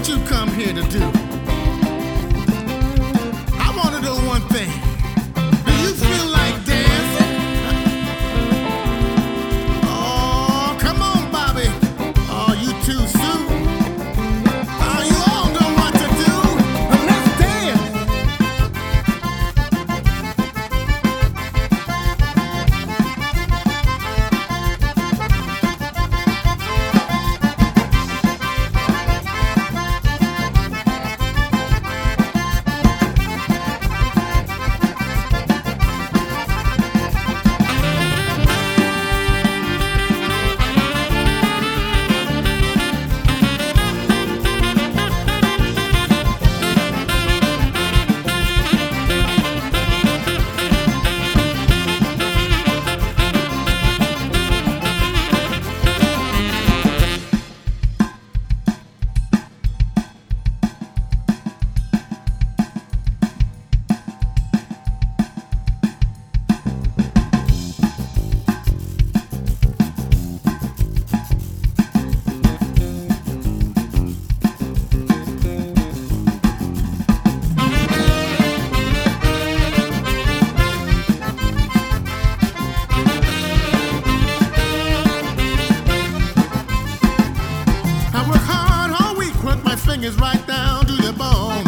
you come here to do? I want to know one thing. Do you feel like dancing? Oh, come on, Bobby. Oh, you too soon. Oh, you all know what to do. Well, let's dance. I work hard all week, work my fingers right down to the bone.